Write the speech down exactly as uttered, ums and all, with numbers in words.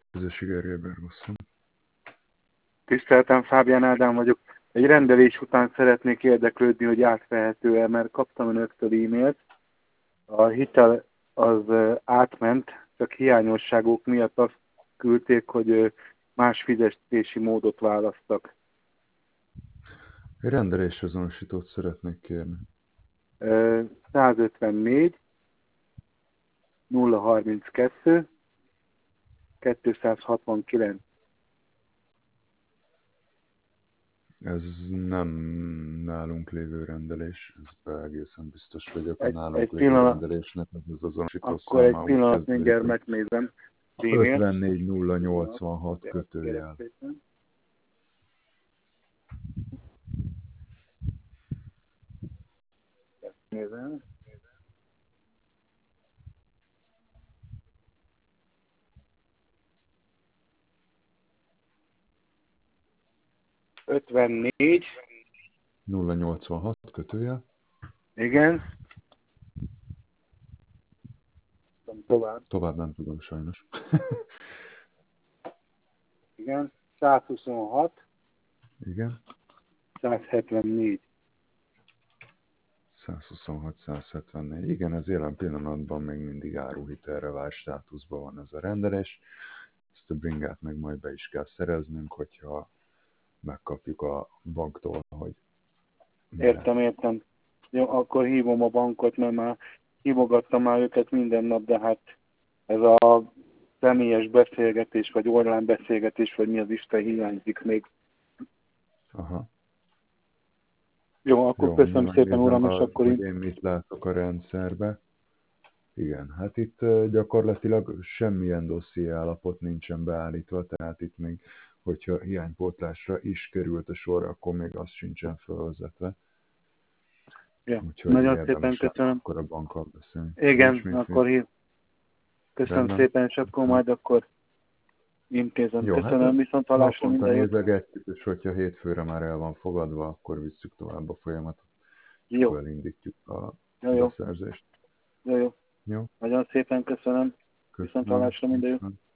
Közösség Erjébergosszon. Tiszteltem, Fábián Ádám vagyok. Egy rendelés után szeretnék érdeklődni, hogy átvehető-e, mert kaptam önöktől e-mailt. A hitel az átment, csak hiányosságok miatt azt küldték, hogy más fizetési módot választak. Egy rendelés azonosítót szeretnék kérni. százötvennégy nulla harminckettő kétszázhatvankilenc. Ez nem nálunk lévő rendelés, ez egészen biztos vagyok, a Egy, nálunk egy lévő pillanat, rendelésnek ez az azonosító akkor egy száma úgy pillanat kezdődik, mindjárt hogy megnézem. ötvennégy nulla nyolcvanhat kötőjel. Nézem. ötvennégy. nulla nyolcvanhat kötőjel. Igen. Tovább. Tovább nem tudom sajnos. Igen. százhuszonhat. Igen. százhetvennégy. százhuszonhat százhetvennégy. Igen, ez jelen pillanatban még mindig áruhitelre vált státuszban van ez a rendelés. Ezt a bringát meg majd be is kell szereznünk, hogyha megkapjuk a banktól, hogy Értem, értem. Jó, akkor hívom a bankot, mert már hívogattam már őket minden nap, de hát ez a személyes beszélgetés, vagy online beszélgetés, vagy mi az Isten hiányzik még. Aha. Jó, akkor Jó, köszönöm szépen, uram, és a, akkor hogy én... én mit látok a rendszerbe. Igen, hát itt gyakorlatilag semmilyen dosszié állapot nincsen beállítva, tehát itt még, hogyha hiánypótlásra is került a sor, akkor még az sincsen felvezetve. Ja, Úgyhogy nagyon szépen érdemes köszönöm. akkor a bankkal beszélni. Igen, akkor hív. Köszönöm Rendben. szépen, és akkor majd akkor intézem. Jó, Köszönöm, hát viszont hallásra naponta minden jót. nézegetjük, és hogyha hétfőre már el van fogadva, akkor visszük tovább a folyamatot, és Jó. akkor elindítjuk a Jó, jó. beszerzést. Jó, jó. Jó? Nagyon szépen köszönöm. Viszont Köszönöm. hallásra minden jót. Köszönöm.